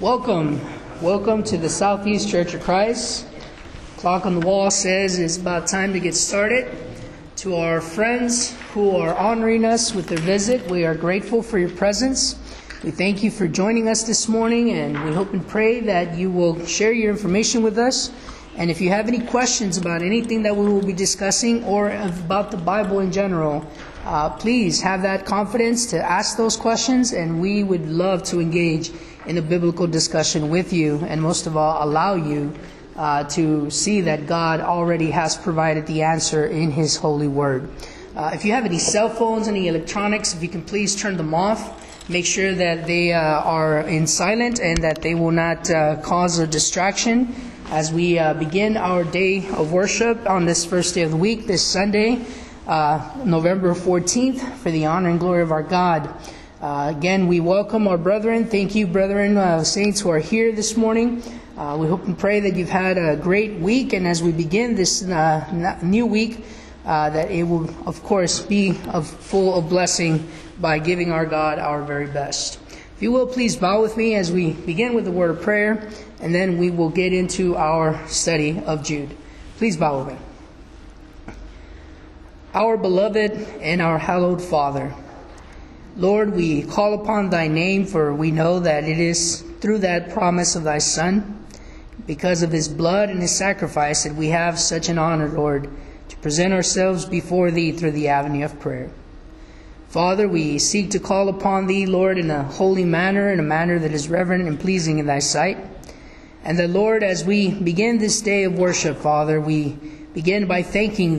Welcome to the Southeast Church of Christ. Clock on the wall says it's about time to get started. To our friends who are honoring us with their visit, we are grateful for your presence. We thank you for joining us this morning, and we hope and pray that you will share your information with us. And if you have any questions about anything that we will be discussing or about the Bible in general, please have that confidence to ask those questions, and we would love to engage in a biblical discussion with you, and most of all, allow you to see that God already has provided the answer in His holy word. If you have any cell phones, any electronics, if you can please turn them off. Make sure that they are in silent and that they will not cause a distraction as we begin our day of worship on this first day of the week, this Sunday, November 14th, for the honor and glory of our God. Again, we welcome our brethren. Thank you, brethren, saints who are here this morning. We hope and pray that you've had a great week, and as we begin this new week, that it will, of course, be full of blessing by giving our God our very best. If you will, please bow with me as we begin with the word of prayer, and then we will get into our study of Jude. Please bow with me. Our beloved and our hallowed Father, Lord, we call upon Thy name, for we know that it is through that promise of Thy Son, because of His blood and His sacrifice, that we have such an honor, Lord, to present ourselves before Thee through the avenue of prayer. Father, we seek to call upon Thee, Lord, in a holy manner, in a manner that is reverent and pleasing in Thy sight. And that, Lord, as we begin this day of worship, Father, we begin by thanking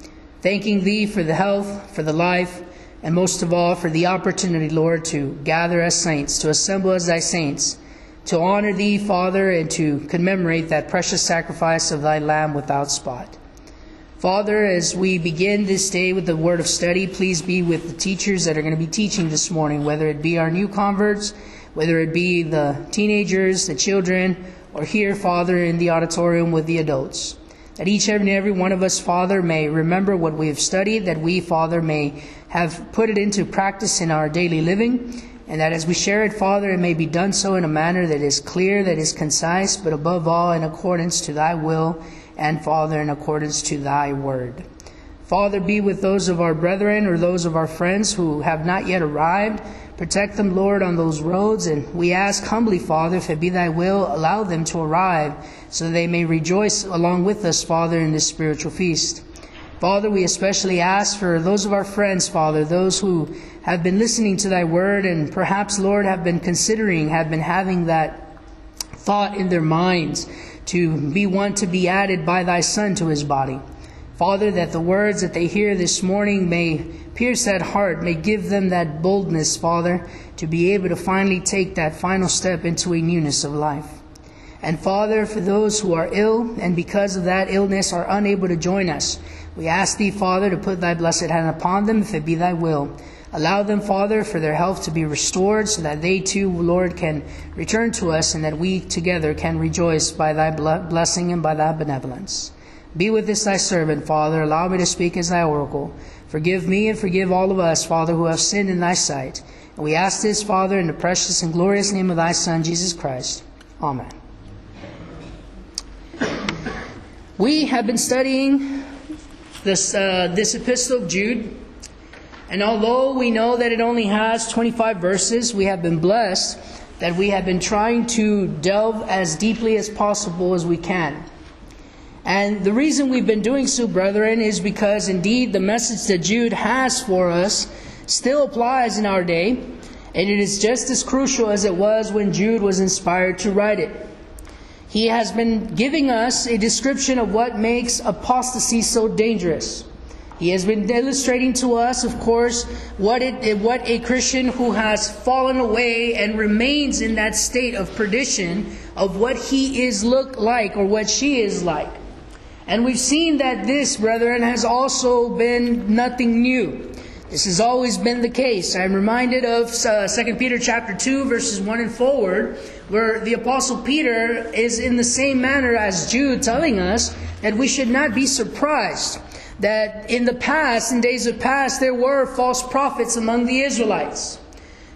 Thee for the health, for the life, and most of all for the opportunity, Lord, to gather as saints, to assemble as Thy saints, to honor Thee, Father, and to commemorate that precious sacrifice of Thy Lamb without spot. Father, as we begin this day with the word of study, please be with the teachers that are going to be teaching this morning, whether it be our new converts, whether it be the teenagers, the children, or here, Father, in the auditorium with the adults. That each and every one of us, Father, may remember what we have studied, that we, Father, may have put it into practice in our daily living, and that as we share it, Father, it may be done so in a manner that is clear, that is concise, but above all in accordance to Thy will, and, Father, in accordance to Thy word. Father, be with those of our brethren or those of our friends who have not yet arrived. Protect them, Lord, on those roads, and we ask humbly, Father, if it be Thy will, allow them to arrive so that they may rejoice along with us, Father, in this spiritual feast. Father, we especially ask for those of our friends, Father, those who have been listening to Thy word and perhaps, Lord, have been having that thought in their minds to be one to be added by Thy Son to His body. Father, that the words that they hear this morning may pierce that heart, may give them that boldness, Father, to be able to finally take that final step into a newness of life. And Father, for those who are ill and because of that illness are unable to join us, we ask Thee, Father, to put Thy blessed hand upon them if it be Thy will. Allow them, Father, for their health to be restored so that they too, Lord, can return to us and that we together can rejoice by Thy blessing and by Thy benevolence. Be with this Thy servant, Father. Allow me to speak as Thy oracle. Forgive me and forgive all of us, Father, who have sinned in Thy sight. And we ask this, Father, in the precious and glorious name of Thy Son, Jesus Christ. Amen. We have been studying this epistle of Jude. And although we know that it only has 25 verses, we have been blessed that we have been trying to delve as deeply as possible as we can. And the reason we've been doing so, brethren, is because indeed the message that Jude has for us still applies in our day, and it is just as crucial as it was when Jude was inspired to write it. He has been giving us a description of what makes apostasy so dangerous. He has been illustrating to us, of course, what a Christian who has fallen away and remains in that state of perdition, of what he is like or what she is like. And we've seen that this, brethren, has also been nothing new. This has always been the case. I'm reminded of 2 Peter chapter 2, verses 1 and forward, where the Apostle Peter is in the same manner as Jude, telling us that we should not be surprised that in the past, in days of past, there were false prophets among the Israelites.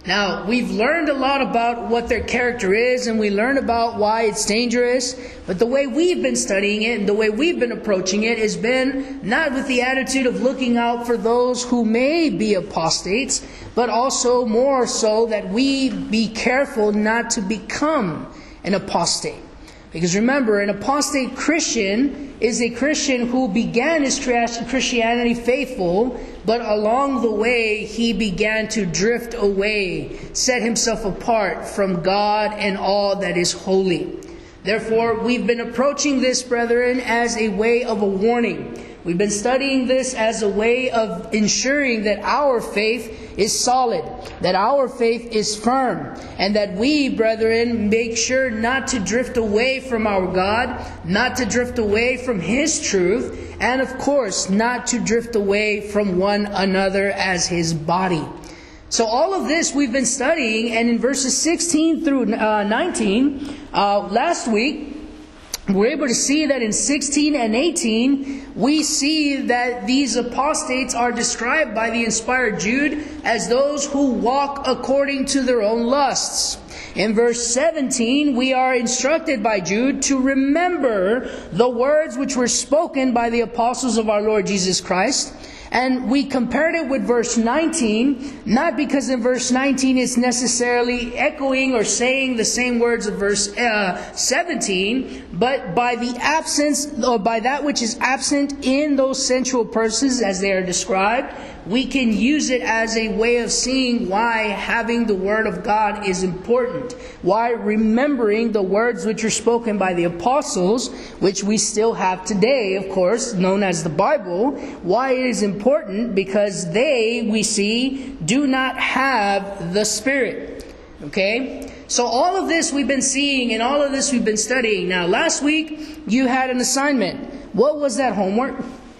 Now, we've learned a lot about what their character is, and we learn about why it's dangerous, but the way we've been studying it and the way we've been approaching it has been not with the attitude of looking out for those who may be apostates, but also more so that we be careful not to become an apostate. Because remember, an apostate Christian is a Christian who began his Christianity faithful, but along the way he began to drift away, set himself apart from God and all that is holy. Therefore, we've been approaching this, brethren, as a way of a warning. We've been studying this as a way of ensuring that our faith is solid, that our faith is firm, and that we, brethren, make sure not to drift away from our God, not to drift away from His truth, and of course, not to drift away from one another as His body. So all of this we've been studying, and in verses 16 through 19, last week, we're able to see that in 16 and 18, we see that these apostates are described by the inspired Jude as those who walk according to their own lusts. In verse 17, we are instructed by Jude to remember the words which were spoken by the apostles of our Lord Jesus Christ. And we compared it with verse 19, not because in verse 19 it's necessarily echoing or saying the same words of verse 17, but by the absence, or by that which is absent in those sensual persons as they are described, we can use it as a way of seeing why having the Word of God is important. Why remembering the words which are spoken by the apostles, which we still have today, of course, known as the Bible. Why it is important? Because they, we see, do not have the Spirit. Okay? So all of this we've been seeing and all of this we've been studying. Now, last week you had an assignment. What was that homework?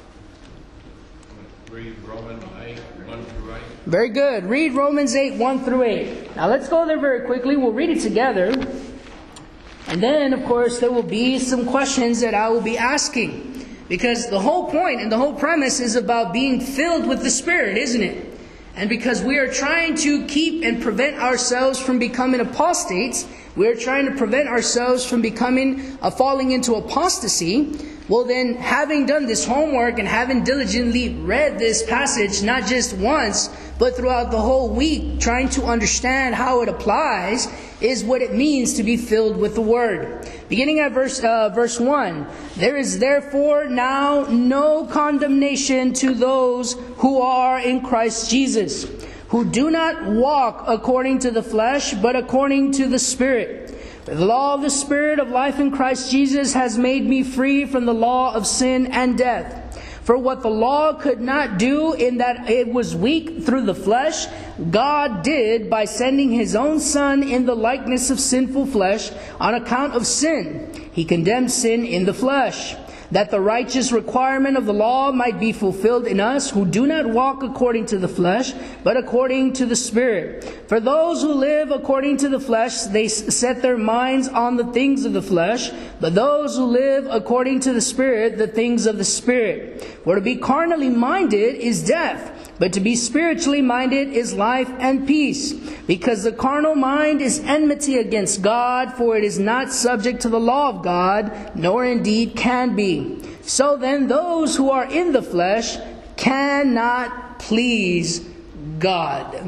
Read Romans 8, 1 through 8. Very good. Read Romans 8, 1 through 8. Now let's go there very quickly. We'll read it together. And then, of course, there will be some questions that I will be asking. Because the whole point and the whole premise is about being filled with the Spirit, isn't it? And because we are trying to keep and prevent ourselves from becoming apostates, we are trying to prevent ourselves from falling into apostasy. Well then, having done this homework and having diligently read this passage, not just once, but throughout the whole week, trying to understand how it applies, is what it means to be filled with the Word. Beginning at verse 1, there is therefore now no condemnation to those who are in Christ Jesus, who do not walk according to the flesh, but according to the Spirit. The law of the Spirit of life in Christ Jesus has made me free from the law of sin and death. For what the law could not do in that it was weak through the flesh, God did by sending His own Son in the likeness of sinful flesh on account of sin. He condemned sin in the flesh, that the righteous requirement of the law might be fulfilled in us who do not walk according to the flesh, but according to the Spirit. For those who live according to the flesh, they set their minds on the things of the flesh, but those who live according to the Spirit, the things of the Spirit. For to be carnally minded is death, but to be spiritually minded is life and peace. Because the carnal mind is enmity against God, for it is not subject to the law of God, nor indeed can be. So then those who are in the flesh cannot please God.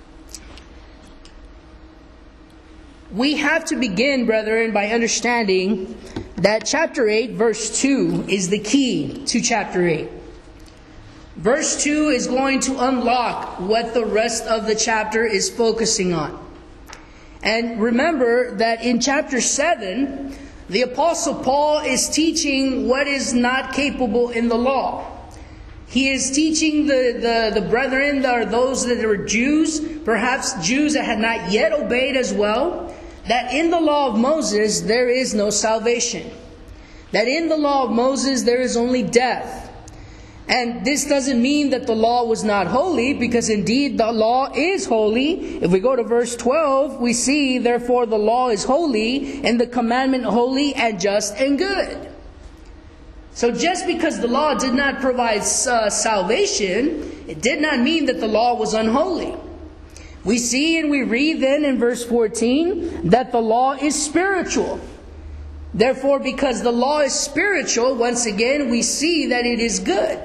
We have to begin, brethren, by understanding that chapter 8, verse 2 is the key to chapter 8. Verse 2 is going to unlock what the rest of the chapter is focusing on. And remember that in chapter 7, the Apostle Paul is teaching what is not capable in the law. He is teaching the brethren, or those that were Jews, perhaps Jews that had not yet obeyed as well, that in the law of Moses there is no salvation. That in the law of Moses there is only death. And this doesn't mean that the law was not holy, because indeed the law is holy. If we go to verse 12, we see, therefore the law is holy, and the commandment holy and just and good. So just because the law did not provide salvation, it did not mean that the law was unholy. We see and we read then in verse 14 that the law is spiritual. Therefore, because the law is spiritual, once again, we see that it is good.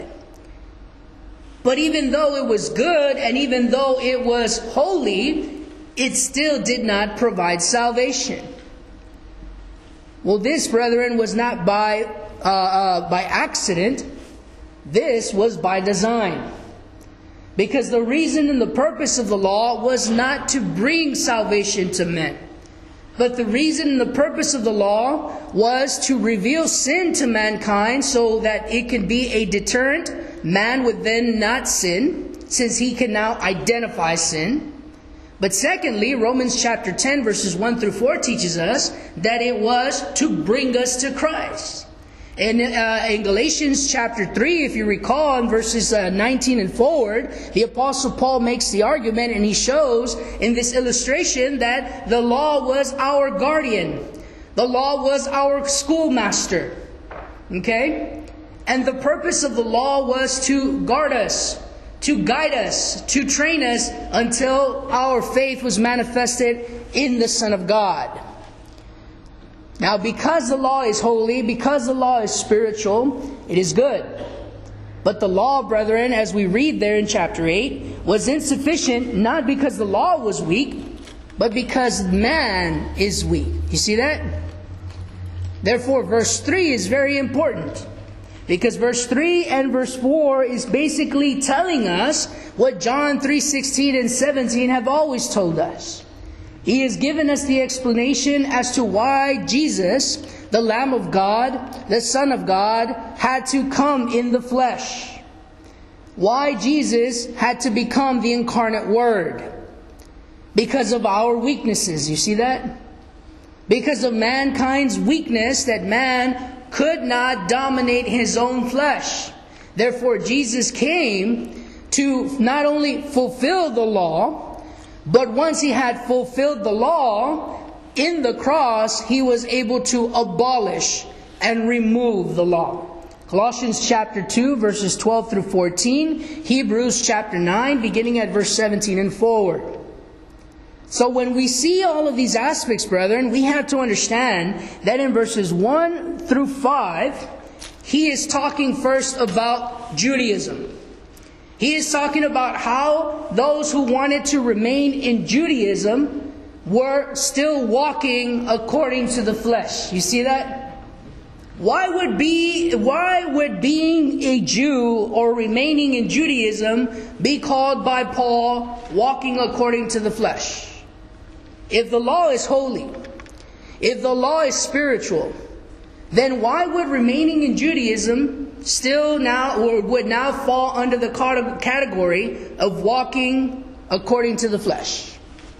But even though it was good and even though it was holy, it still did not provide salvation. Well, this, brethren, was not by accident. This was by design. Because the reason and the purpose of the law was not to bring salvation to men. But the reason and the purpose of the law was to reveal sin to mankind so that it could be a deterrent. Man would then not sin, since he can now identify sin. But secondly, Romans chapter 10 verses 1 through 4 teaches us that it was to bring us to Christ. And in Galatians chapter 3, if you recall, in verses 19 and forward, the Apostle Paul makes the argument and he shows in this illustration that the law was our guardian. The law was our schoolmaster. Okay? And the purpose of the law was to guard us, to guide us, to train us until our faith was manifested in the Son of God. Now, because the law is holy, because the law is spiritual, it is good. But the law, brethren, as we read there in chapter 8, was insufficient not because the law was weak, but because man is weak. You see that? Therefore, verse 3 is very important. Because verse 3 and verse 4 is basically telling us what John 3:16 and 17 have always told us. He has given us the explanation as to why Jesus, the Lamb of God, the Son of God, had to come in the flesh. Why Jesus had to become the incarnate Word. Because of our weaknesses. You see that? Because of mankind's weakness, that man could not dominate his own flesh. Therefore, Jesus came to not only fulfill the law, but once he had fulfilled the law, in the cross, he was able to abolish and remove the law. Colossians chapter 2, verses 12 through 14. Hebrews chapter 9, beginning at verse 17 and forward. So when we see all of these aspects, brethren, we have to understand that in verses 1 through 5, he is talking first about Judaism. He is talking about how those who wanted to remain in Judaism were still walking according to the flesh. You see that? Why would being a Jew or remaining in Judaism be called by Paul walking according to the flesh? If the law is holy, if the law is spiritual, then why would remaining in Judaism would now fall under the category of walking according to the flesh?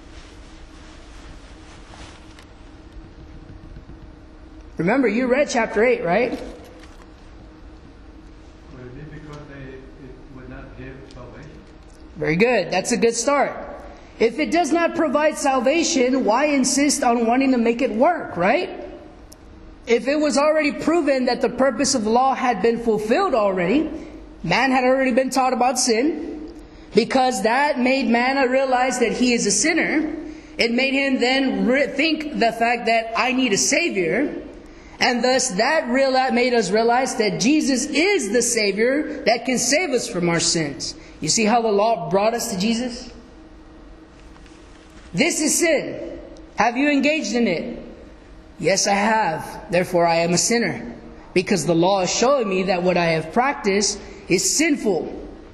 Remember, you read chapter 8, right? Would it be because it would not give salvation? Very good. That's a good start. If it does not provide salvation, why insist on wanting to make it work, right? If it was already proven that the purpose of the law had been fulfilled already, man had already been taught about sin, because that made man realize that he is a sinner. It made him then think the fact that I need a Savior, and thus that made us realize that Jesus is the Savior that can save us from our sins. You see how the law brought us to Jesus? This is sin. Have you engaged in it? Yes, I have. Therefore, I am a sinner. Because the law is showing me that what I have practiced is sinful.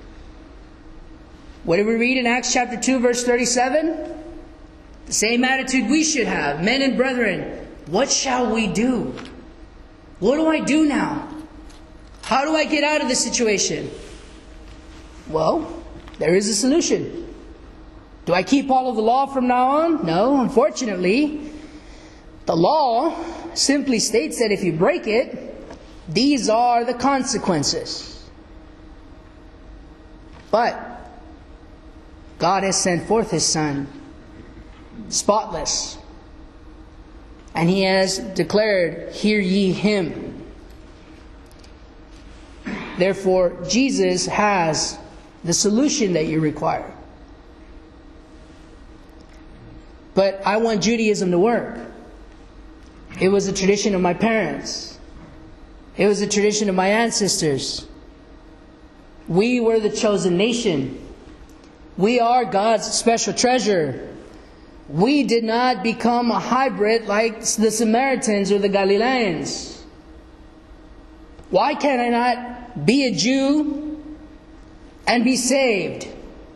What did we read in Acts chapter 2, verse 37? The same attitude we should have. Men and brethren, what shall we do? What do I do now? How do I get out of this situation? Well, there is a solution. Do I keep all of the law from now on? No, unfortunately. The law simply states that if you break it, these are the consequences. But God has sent forth His Son, spotless. And He has declared, "Hear ye Him." Therefore, Jesus has the solution that you require. but I want Judaism to work. It was a tradition of my parents. It was a tradition of my ancestors. We were the chosen nation. We are God's special treasure. We did not become a hybrid like the Samaritans or the Galileans. Why can I not be a Jew and be saved?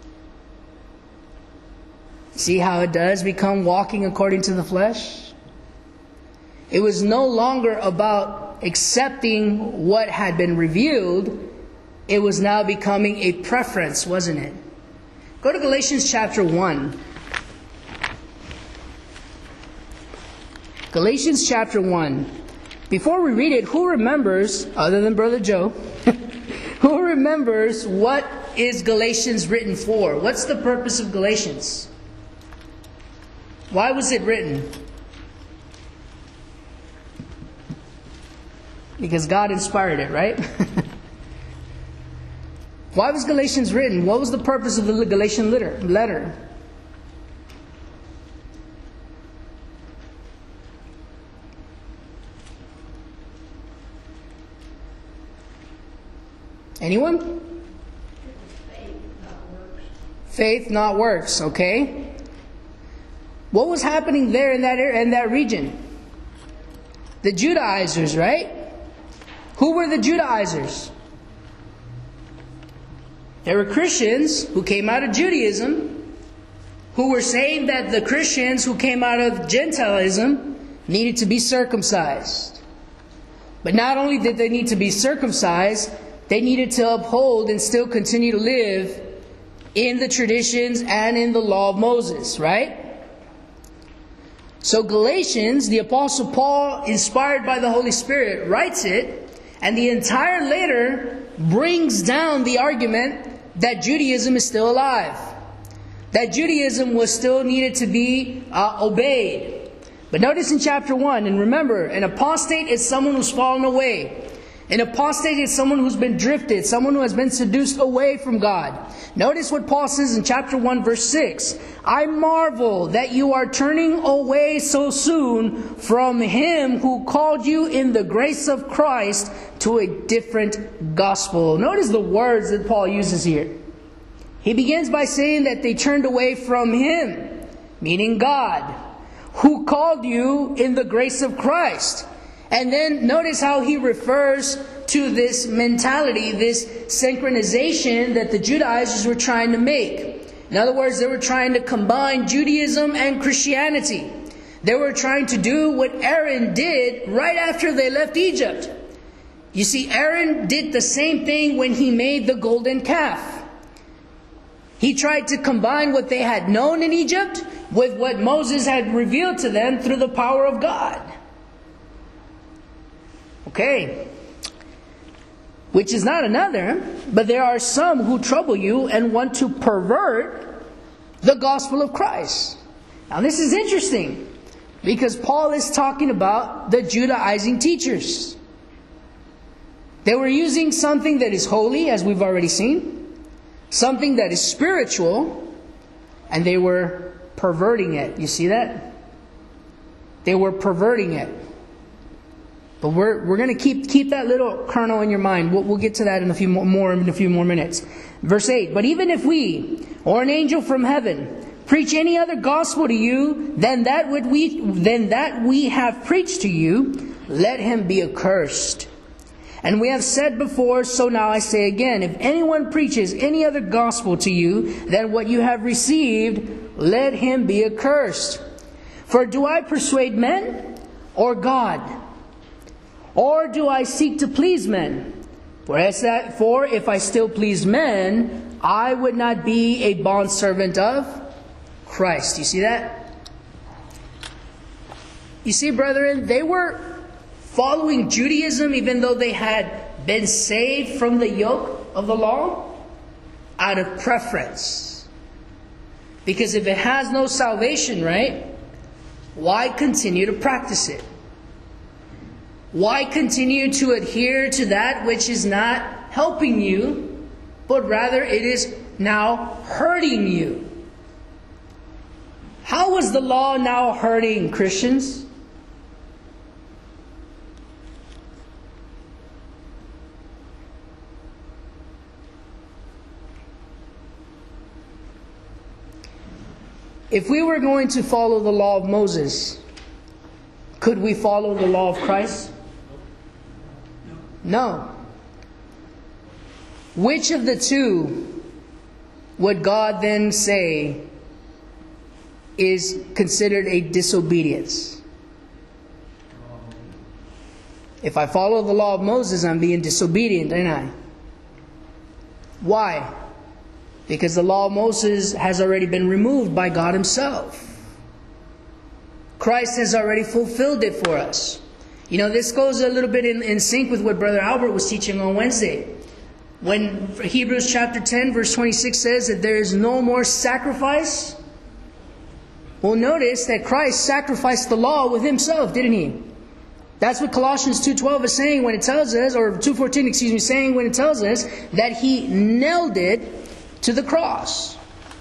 See how it does become walking according to the flesh? It was no longer about accepting what had been revealed. It was now becoming a preference, wasn't it? Go to Galatians chapter 1. Galatians chapter 1. Before we read it, who remembers, other than Brother Joe, who remembers what is Galatians written for? What's the purpose of Galatians? Why was it written? Because God inspired it, right? Why was Galatians written? What was the purpose of the Galatian letter? Anyone? Faith, not works. Okay. What was happening there in that region? The Judaizers, right? Who were the Judaizers? There were Christians who came out of Judaism, who were saying that the Christians who came out of Gentilism needed to be circumcised. But not only did they need to be circumcised, they needed to uphold and still continue to live in the traditions and in the law of Moses, right? So Galatians, the Apostle Paul, inspired by the Holy Spirit, writes it, and the entire letter brings down the argument that Judaism is still alive, that Judaism was still needed to be obeyed. But notice in chapter 1, and remember, an apostate is someone who's fallen away. An apostate is someone who's been drifted, someone who has been seduced away from God. Notice what Paul says in chapter 1, verse 6. I marvel that you are turning away so soon from Him who called you in the grace of Christ to a different gospel. Notice the words that Paul uses here. He begins by saying that they turned away from Him, meaning God, who called you in the grace of Christ. And then notice how he refers to this mentality, this synchronization that the Judaizers were trying to make. In other words, they were trying to combine Judaism and Christianity. They were trying to do what Aaron did right after they left Egypt. You see, Aaron did the same thing when he made the golden calf. He tried to combine what they had known in Egypt with what Moses had revealed to them through the power of God. Okay. Which is not another, but there are some who trouble you and want to pervert the gospel of Christ. Now this is interesting, because Paul is talking about the Judaizing teachers. They were using something that is holy, as we've already seen, something that is spiritual, and they were perverting it. You see that? They were perverting it. But we're going to keep that little kernel in your mind. We'll get to that in a few more minutes. Verse 8. But even if we, or an angel from heaven, preach any other gospel to you than that we have preached to you, let him be accursed. And we have said before, so now I say again, if anyone preaches any other gospel to you than what you have received, let him be accursed. For do I persuade men or God? Or do I seek to please men? For if I still pleased men, I would not be a bondservant of Christ. You see that? You see, brethren, they were following Judaism even though they had been saved from the yoke of the law out of preference. Because if it has no salvation, right, why continue to practice it? Why continue to adhere to that which is not helping you, but rather it is now hurting you? How was the law now hurting Christians? If we were going to follow the law of Moses, could we follow the law of Christ? No. Which of the two would God then say is considered a disobedience? If I follow the law of Moses, I'm being disobedient, ain't I? Why? Because the law of Moses has already been removed by God Himself. Christ has already fulfilled it for us. You know, this goes a little bit in sync with what Brother Albert was teaching on Wednesday. When Hebrews chapter 10 verse 26 says that there is no more sacrifice. Well, notice that Christ sacrificed the law with Himself, didn't He? That's what Colossians 2:12 is saying when it tells us, or 2:14, saying when it tells us that He nailed it to the cross.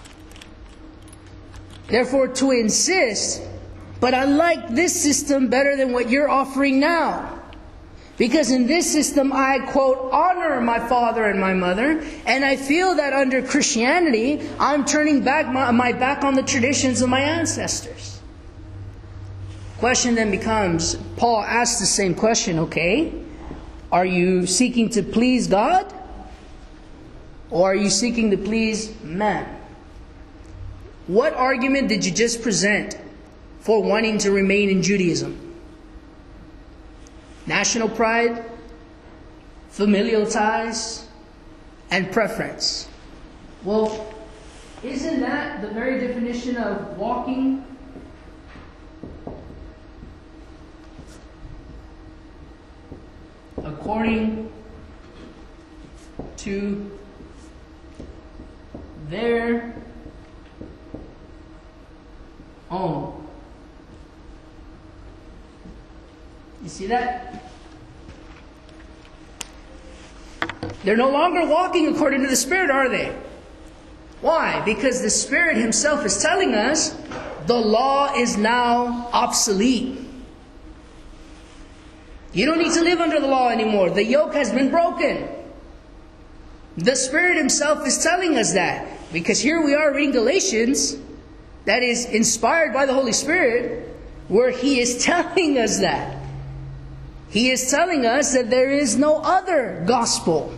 Therefore, to insist, but I like this system better than what you're offering now. Because in this system, I, quote, honor my father and my mother, and I feel that under Christianity, I'm turning back my back on the traditions of my ancestors. Question then becomes, Paul asks the same question, okay, are you seeking to please God? Or are you seeking to please man? What argument did you just present for wanting to remain in Judaism? National pride, familial ties, and preference. Well, isn't that the very definition of walking according to their own? You see that? They're no longer walking according to the Spirit, are they? Why? Because the Spirit Himself is telling us the law is now obsolete. You don't need to live under the law anymore. The yoke has been broken. The Spirit Himself is telling us that. Because here we are reading Galatians, that is inspired by the Holy Spirit, where He is telling us that. He is telling us that there is no other gospel.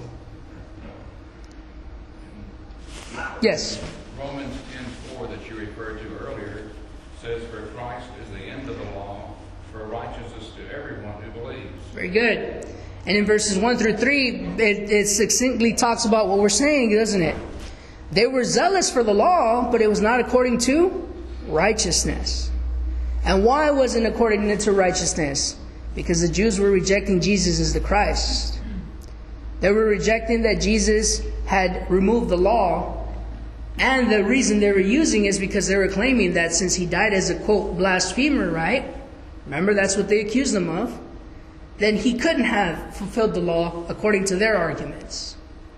Yes? Romans 10:4 that you referred to earlier says, for Christ is the end of the law, for righteousness to everyone who believes. Very good. And in verses 1 through 3, it succinctly talks about what we're saying, doesn't it? They were zealous for the law, but it was not according to righteousness. And why wasn't it according to righteousness? Because the Jews were rejecting Jesus as the Christ. They were rejecting that Jesus had removed the law. And the reason they were using is because they were claiming that since He died as a, quote, blasphemer, right? Remember, that's what they accused Him of. Then He couldn't have fulfilled the law according to their arguments.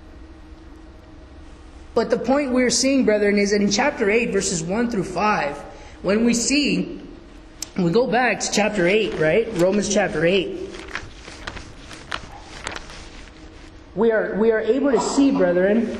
But the point we're seeing, brethren, is that in chapter 8, verses 1 through 5, when we go back to chapter 8, right? Romans chapter 8. We are able to see, brethren,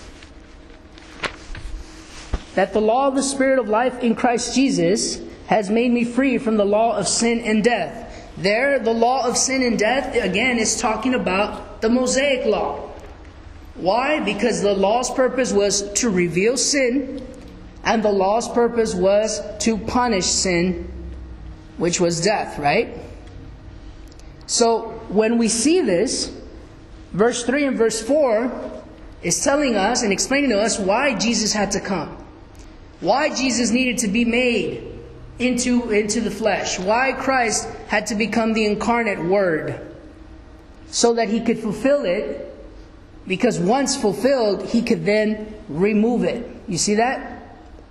that the law of the Spirit of life in Christ Jesus has made me free from the law of sin and death. There, the law of sin and death, again, is talking about the Mosaic law. Why? Because the law's purpose was to reveal sin, and the law's purpose was to punish sin, which was death, right? So, when we see this, verse 3 and verse 4 is telling us and explaining to us why Jesus had to come. Why Jesus needed to be made into the flesh. Why Christ had to become the incarnate Word. So that He could fulfill it. Because once fulfilled, He could then remove it. You see that?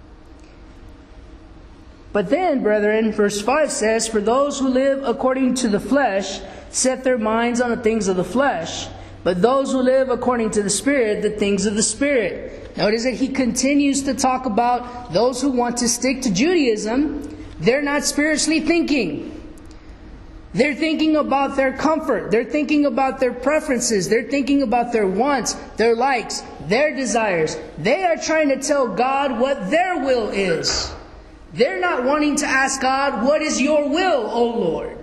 But then, brethren, verse 5 says, for those who live according to the flesh set their minds on the things of the flesh. but those who live according to the Spirit, the things of the Spirit. Notice that he continues to talk about those who want to stick to Judaism. They're not spiritually thinking. They're thinking about their comfort. They're thinking about their preferences. They're thinking about their wants, their likes, their desires. They are trying to tell God what their will is. They're not wanting to ask God, what is your will, O Lord?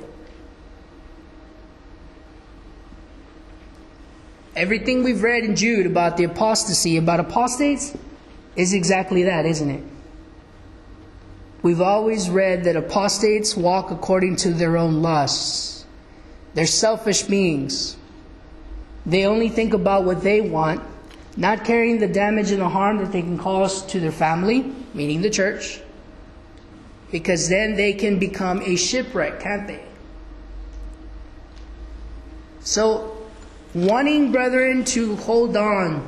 Everything we've read in Jude about the apostasy, about apostates, is exactly that, isn't it? We've always read that apostates walk according to their own lusts. They're selfish beings. They only think about what they want, not caring the damage and the harm that they can cause to their family, meaning the church, because then they can become a shipwreck, can't they? So, wanting, brethren, to hold on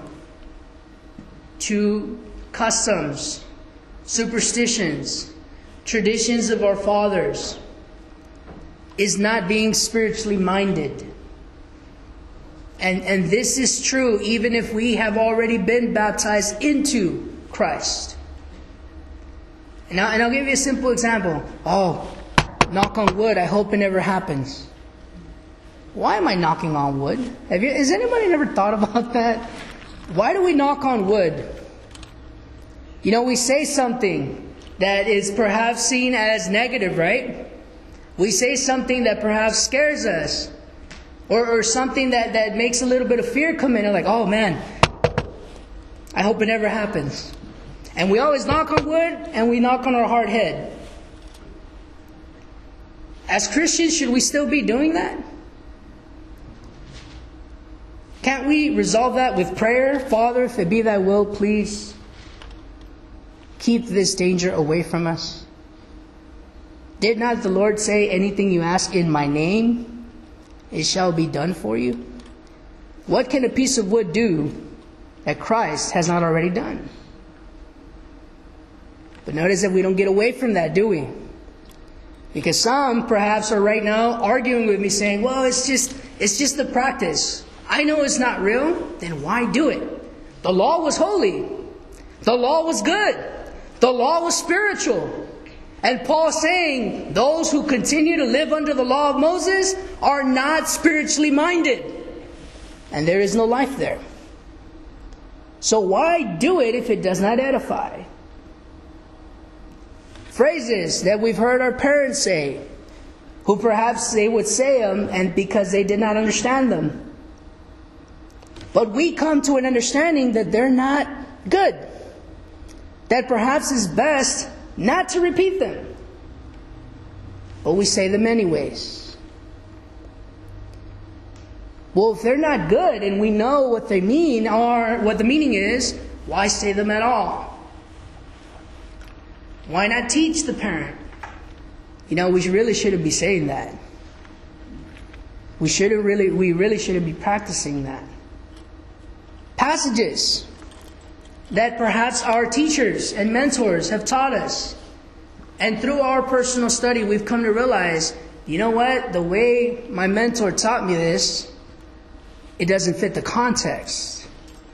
to customs, superstitions, traditions of our fathers is not being spiritually minded. And this is true even if we have already been baptized into Christ. And I'll give you a simple example. Oh, knock on wood, I hope it never happens. Why am I knocking on wood? Has anybody ever thought about that? Why do we knock on wood? You know, we say something that is perhaps seen as negative, right? We say something that perhaps scares us. Or something that makes a little bit of fear come in. Like, oh man, I hope it never happens. And we always knock on wood and we knock on our hard head. As Christians, should we still be doing that? Can't we resolve that with prayer? Father, if it be thy will, please keep this danger away from us. Did not the Lord say, anything you ask in my name, it shall be done for you? What can a piece of wood do that Christ has not already done? But notice that we don't get away from that, do we? Because some perhaps are right now arguing with me saying, well, it's just the practice. I know it's not real, then why do it? The law was holy. The law was good. The law was spiritual. And Paul's saying those who continue to live under the law of Moses are not spiritually minded. And there is no life there. So why do it if it does not edify? Phrases that we've heard our parents say, who perhaps they would say them and because they did not understand them. But we come to an understanding that they're not good. That perhaps it's best not to repeat them. But we say them anyways. Well, if they're not good and we know what they mean or what the meaning is, why say them at all? Why not teach the parent? You know, we really shouldn't be saying that. We really shouldn't be practicing that. Passages that perhaps our teachers and mentors have taught us. And through our personal study, we've come to realize, you know what? The way my mentor taught me this, it doesn't fit the context.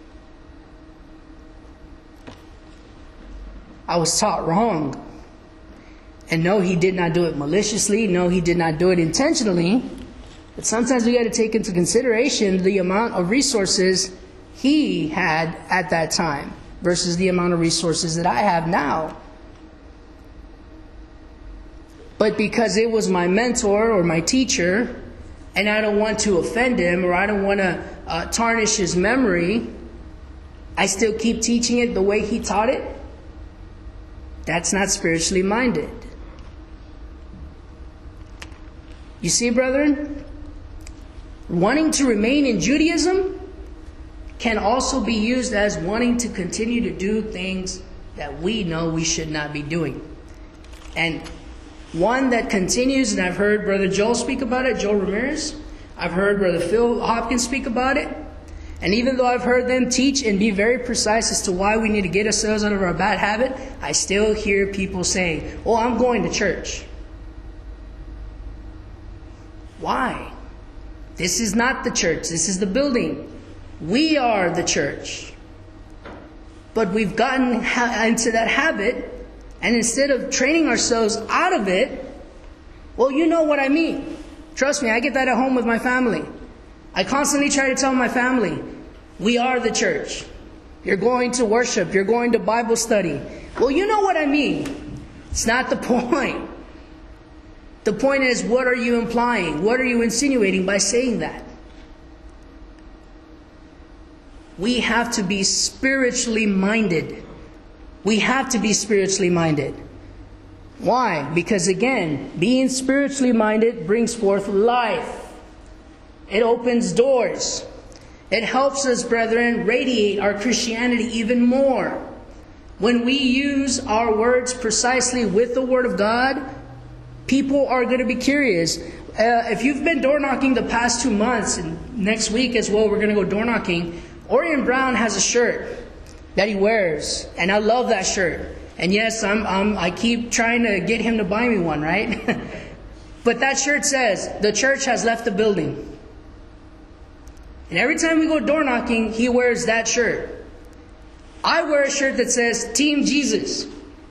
I was taught wrong. And no, he did not do it maliciously. No, he did not do it intentionally. But sometimes we got to take into consideration the amount of resources he had at that time versus the amount of resources that I have now. But because it was my mentor or my teacher, and I don't want to offend him or I don't want to tarnish his memory, I still keep teaching it the way he taught it. That's not spiritually minded. You see, brethren, wanting to remain in Judaism can also be used as wanting to continue to do things that we know we should not be doing. And one that continues, and I've heard Brother Joel speak about it, Joel Ramirez. I've heard Brother Phil Hopkins speak about it. And even though I've heard them teach and be very precise as to why we need to get ourselves out of our bad habit, I still hear people saying, oh, I'm going to church. Why? This is not the church. This is the building. We are the church. But we've gotten into that habit, and instead of training ourselves out of it, well, you know what I mean. Trust me, I get that at home with my family. I constantly try to tell my family, we are the church. You're going to worship. You're going to Bible study. Well, you know what I mean. It's not the point. The point is, what are you implying? What are you insinuating by saying that? We have to be spiritually minded. We have to be spiritually minded. Why? Because again, being spiritually minded brings forth life. It opens doors. It helps us, brethren, radiate our Christianity even more. When we use our words precisely with the Word of God, people are going to be curious. If you've been door knocking the past 2 months, and next week as well, we're going to go door knocking. Orion Brown has a shirt that he wears, and I love that shirt. And yes, I keep trying to get him to buy me one, right? But that shirt says, "The church has left the building." And every time we go door knocking, he wears that shirt. I wear a shirt that says, "Team Jesus."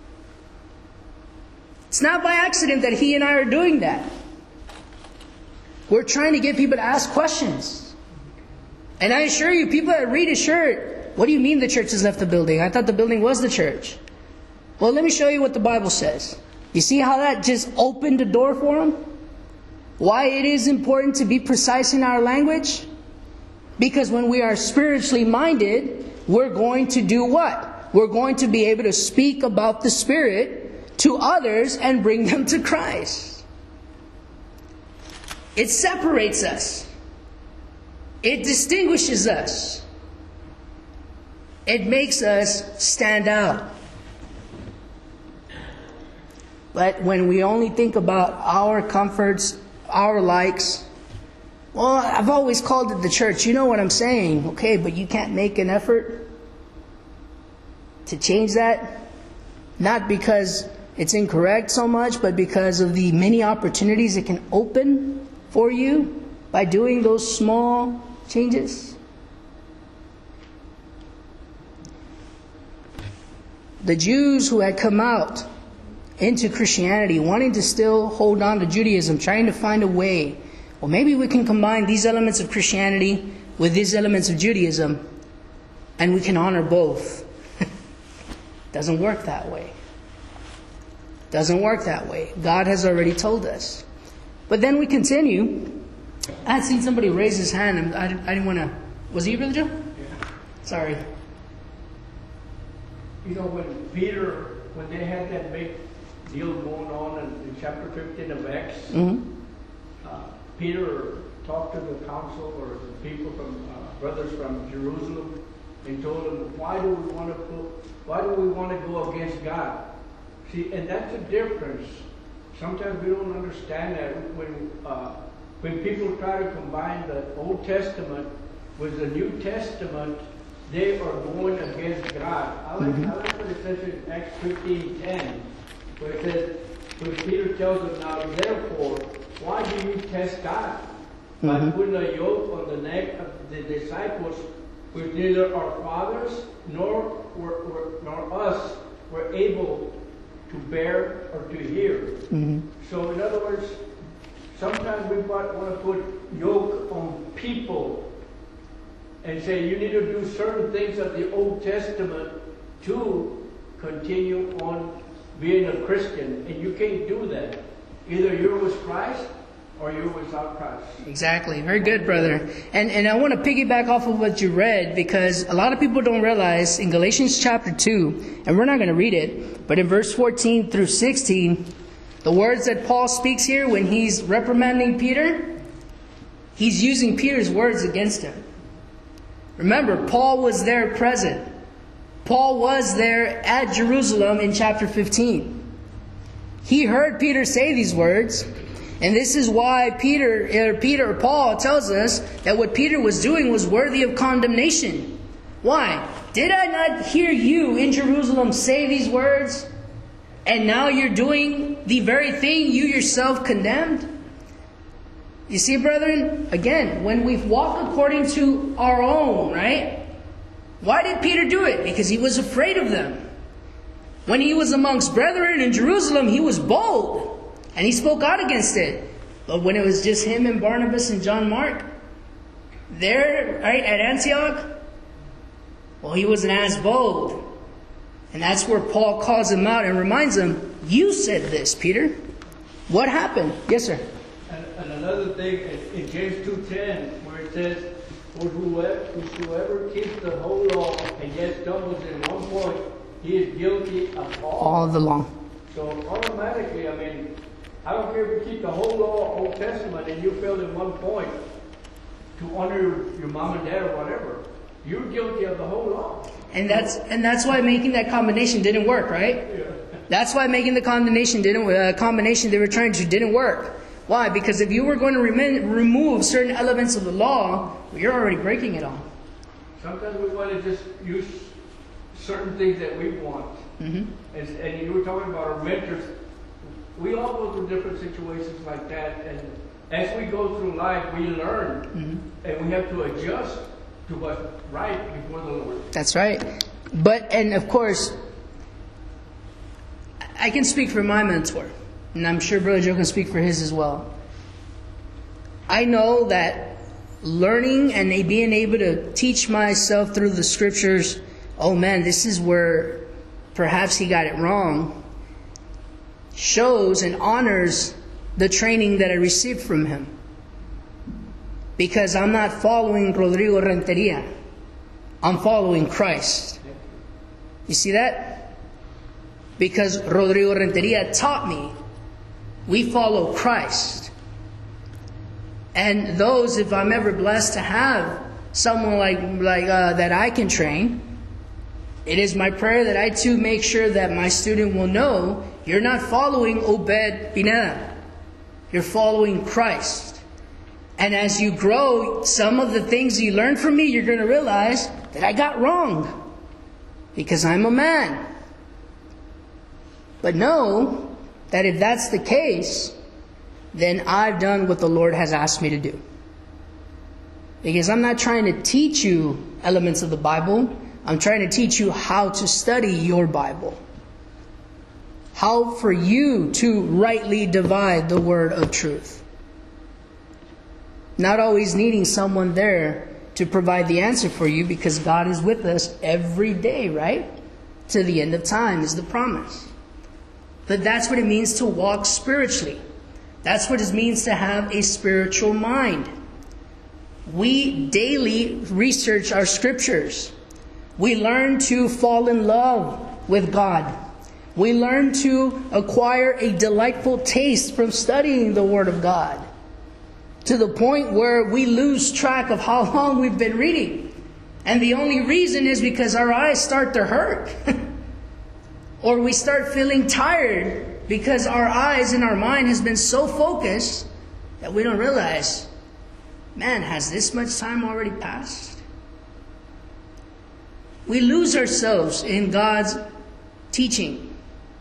It's not by accident that he and I are doing that. We're trying to get people to ask questions. And I assure you, people that read his shirt, what do you mean the church has left the building? I thought the building was the church. Well, let me show you what the Bible says. You see how that just opened the door for him? Why it is important to be precise in our language? Because when we are spiritually minded, we're going to do what? We're going to be able to speak about the Spirit to others and bring them to Christ. It separates us. It distinguishes us. It makes us stand out. But when we only think about our comforts, our likes, well, I've always called it the church. You know what I'm saying. Okay, but you can't make an effort to change that. Not because it's incorrect so much, but because of the many opportunities it can open for you by doing those small changes. The Jews who had come out into Christianity, wanting to still hold on to Judaism, trying to find a way, well, maybe we can combine these elements of Christianity with these elements of Judaism, and we can honor both. Doesn't work that way. Doesn't work that way. God has already told us. But then we continue. I had seen somebody raise his hand, and I didn't want to... Was he, Brother Joe? Yeah. Sorry. You know, when they had that big deal going on in chapter 15 of Acts, Peter talked to the council or the people from brothers from Jerusalem and told them, why do we want to go against God? See, and that's the difference. Sometimes we don't understand that when people try to combine the Old Testament with the New Testament, they are going against God. I like what it says in Acts 15:10, where it says, when Peter tells them, now therefore, why do you test God? By putting a yoke on the neck of the disciples, which neither our fathers nor us were able to bear or to hear. So in other words, sometimes we want to put yoke on people and say you need to do certain things of the Old Testament to continue on being a Christian. And you can't do that. Either you're with Christ or you're without Christ. Exactly. Very good, brother. And I want to piggyback off of what you read, because a lot of people don't realize in Galatians chapter 2, and we're not going to read it, but in verse 14 through 16, the words that Paul speaks here when he's reprimanding Peter, he's using Peter's words against him. Remember, Paul was there present. Paul was there at Jerusalem in chapter 15. He heard Peter say these words, and this is why Paul tells us that what Peter was doing was worthy of condemnation. Why? Did I not hear you in Jerusalem say these words? And now you're doing the very thing you yourself condemned? You see, brethren, again, when we walk according to our own, right? Why did Peter do it? Because he was afraid of them. When he was amongst brethren in Jerusalem, he was bold. And he spoke out against it. But when it was just him and Barnabas and John Mark, there, right, at Antioch, well, he wasn't as bold. And that's where Paul calls him out and reminds him, you said this, Peter. What happened? Yes, sir. And another thing, in James 2:10, where it says, for whosoever keeps the whole law and yet stumbles in one point, he is guilty of All the law. So automatically, I mean, I don't care if you keep the whole law, Old Testament, and you fail in one point to honor your mom and dad or whatever. You're guilty of the whole law. And that's why making that combination didn't work, right? Yeah. That's why making the combination they were trying to didn't work. Why? Because if you were going to remove certain elements of the law, well, you're already breaking it all. Sometimes we want to just use certain things that we want. Mm-hmm. And you were talking about our mentors. We all go through different situations like that. And as we go through life, we learn. Mm-hmm. And we have to adjust to what's right before the Lord. That's right. And of course, I can speak for my mentor. And I'm sure Brother Joe can speak for his as well. I know that learning and being able to teach myself through the scriptures, oh man, this is where perhaps he got it wrong, shows and honors the training that I received from him. Because I'm not following Rodrigo Renteria. I'm following Christ. You see that? Because Rodrigo Renteria taught me we follow Christ. And those, if I'm ever blessed to have someone like that I can train, it is my prayer that I too make sure that my student will know you're not following Obed Pineda. You're following Christ. And as you grow, some of the things you learn from me, you're going to realize that I got wrong. Because I'm a man. But know that if that's the case, then I've done what the Lord has asked me to do. Because I'm not trying to teach you elements of the Bible. I'm trying to teach you how to study your Bible. How for you to rightly divide the word of truth. Not always needing someone there to provide the answer for you, because God is with us every day, right? To the end of time is the promise. But that's what it means to walk spiritually. That's what it means to have a spiritual mind. We daily research our scriptures. We learn to fall in love with God. We learn to acquire a delightful taste from studying the Word of God. To the point where we lose track of how long we've been reading. And the only reason is because our eyes start to hurt. Or we start feeling tired because our eyes and our mind has been so focused that we don't realize, man, has this much time already passed? We lose ourselves in God's teaching.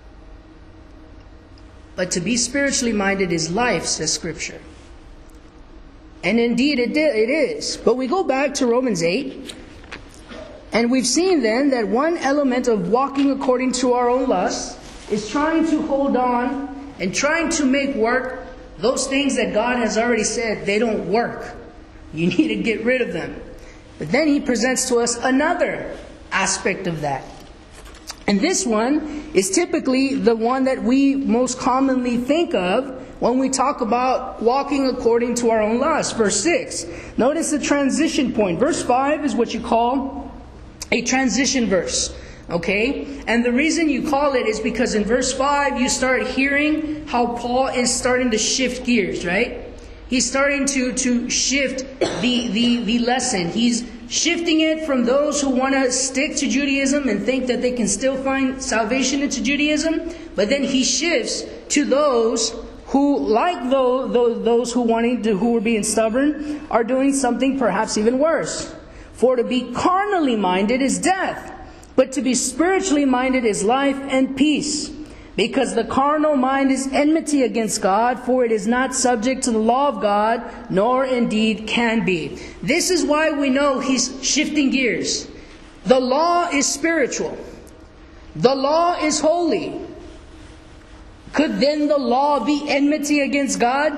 But to be spiritually minded is life, says Scripture. And indeed it is. But we go back to Romans 8. And we've seen then that one element of walking according to our own lusts is trying to hold on and trying to make work those things that God has already said they don't work. You need to get rid of them. But then he presents to us another aspect of that. And this one is typically the one that we most commonly think of when we talk about walking according to our own lusts. Verse 6. Notice the transition point. Verse 5 is what you call a transition verse. Okay? And the reason you call it is because in verse 5 you start hearing how Paul is starting to shift gears, right? He's starting to shift the lesson. He's shifting it from those who want to stick to Judaism and think that they can still find salvation into Judaism. But then he shifts to those who, like those who were being stubborn, are doing something perhaps even worse. For to be carnally minded is death, but to be spiritually minded is life and peace. Because the carnal mind is enmity against God, for it is not subject to the law of God, nor indeed can be. This is why we know he's shifting gears. The law is spiritual. The law is holy. Could then the law be enmity against God?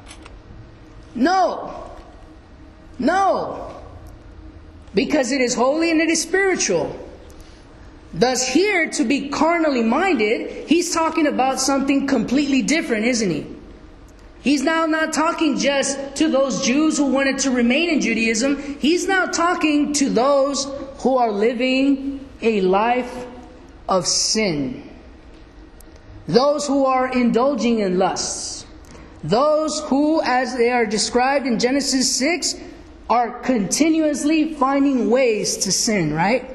No. No. Because it is holy and it is spiritual. Thus here, to be carnally minded, he's talking about something completely different, isn't he? He's now not talking just to those Jews who wanted to remain in Judaism. He's now talking to those who are living a life of sin. Those who are indulging in lusts. Those who, as they are described in Genesis 6, are continuously finding ways to sin, right?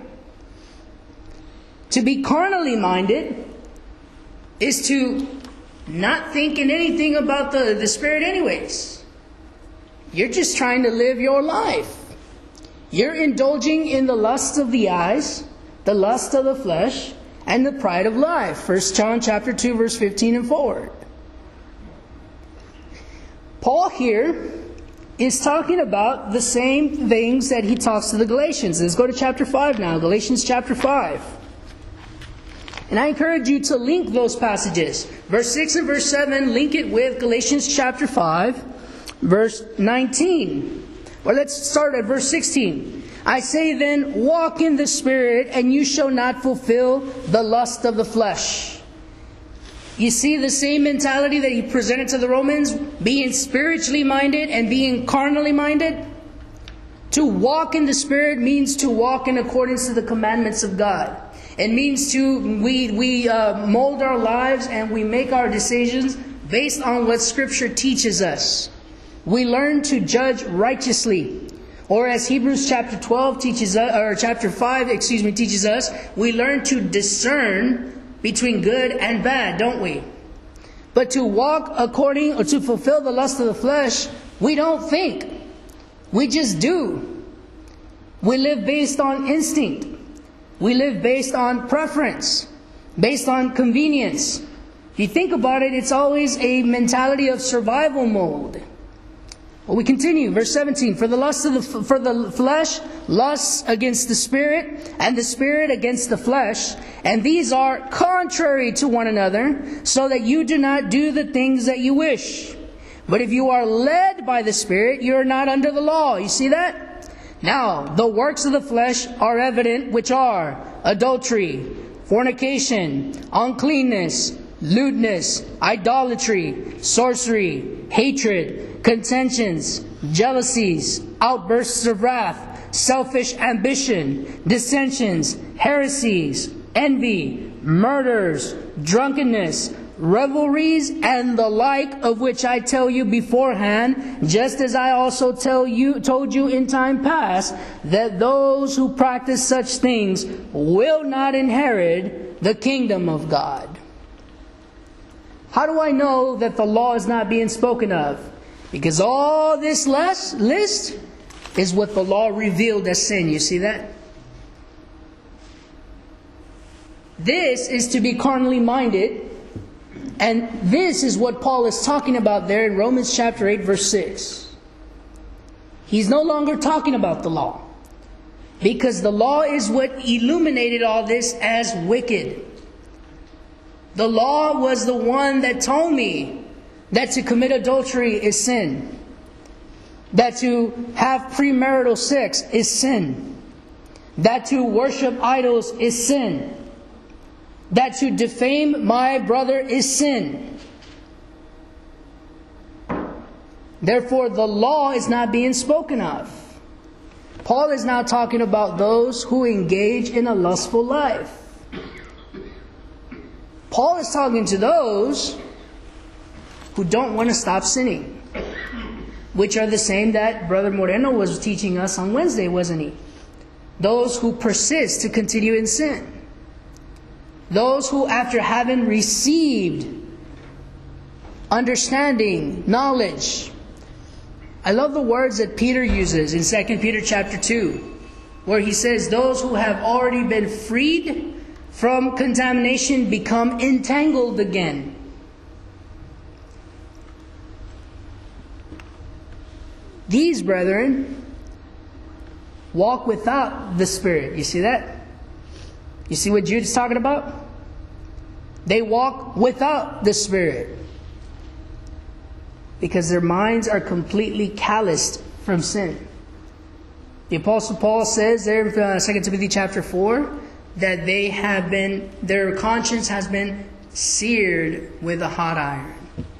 To be carnally minded is to not think in anything about the Spirit anyways. You're just trying to live your life. You're indulging in the lust of the eyes, the lust of the flesh, and the pride of life. 1 John chapter 2, verse 15 and forward. Paul here is talking about the same things that he talks to the Galatians. Let's go to chapter 5 now. Galatians chapter 5. And I encourage you to link those passages. Verse 6 and verse 7, link it with Galatians chapter 5, verse 19. Or let's start at verse 16. I say then, walk in the Spirit, and you shall not fulfill the lust of the flesh. You see the same mentality that he presented to the Romans, being spiritually minded and being carnally minded? To walk in the Spirit means to walk in accordance to the commandments of God. It means we mold our lives and we make our decisions based on what Scripture teaches us. We learn to judge righteously. Or as Hebrews chapter 12 teaches us, or chapter 5, teaches us, we learn to discern between good and bad, don't we? But to walk according, or to fulfill the lust of the flesh, we don't think. We just do. We live based on instinct. We live based on preference, based on convenience. If you think about it, it's always a mentality of survival mode. Well, we continue, verse 17. For the flesh lusts against the Spirit, and the Spirit against the flesh, and these are contrary to one another, so that you do not do the things that you wish. But if you are led by the Spirit, you are not under the law. You see that? Now, the works of the flesh are evident, which are adultery, fornication, uncleanness, lewdness, idolatry, sorcery, hatred, contentions, jealousies, outbursts of wrath, selfish ambition, dissensions, heresies, envy, murders, drunkenness, revelries, and the like, of which I tell you beforehand, just as I also told you in time past, that those who practice such things will not inherit the kingdom of God. How do I know that the law is not being spoken of? Because all this list is what the law revealed as sin. You see that? This is to be carnally minded. And this is what Paul is talking about there in Romans chapter 8, verse 6. He's no longer talking about the law. Because the law is what illuminated all this as wicked. The law was the one that told me that to commit adultery is sin. That to have premarital sex is sin. That to worship idols is sin. That to defame my brother is sin. Therefore, the law is not being spoken of. Paul is now talking about those who engage in a lustful life. Paul is talking to those who don't want to stop sinning, which are the same that Brother Moreno was teaching us on Wednesday, wasn't he? Those who persist to continue in sin. Those who, after having received understanding, knowledge. I love the words that Peter uses in 2 Peter chapter 2, where he says, those who have already been freed from contamination become entangled again. These brethren walk without the Spirit. You see that? You see what Jude is talking about? They walk without the Spirit because their minds are completely calloused from sin. The Apostle Paul says there in 2 Timothy chapter 4 that their conscience has been seared with a hot iron.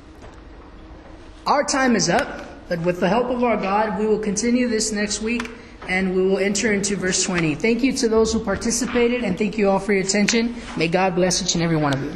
Our time is up, but with the help of our God, we will continue this next week and we will enter into verse 20. Thank you to those who participated and thank you all for your attention. May God bless each and every one of you.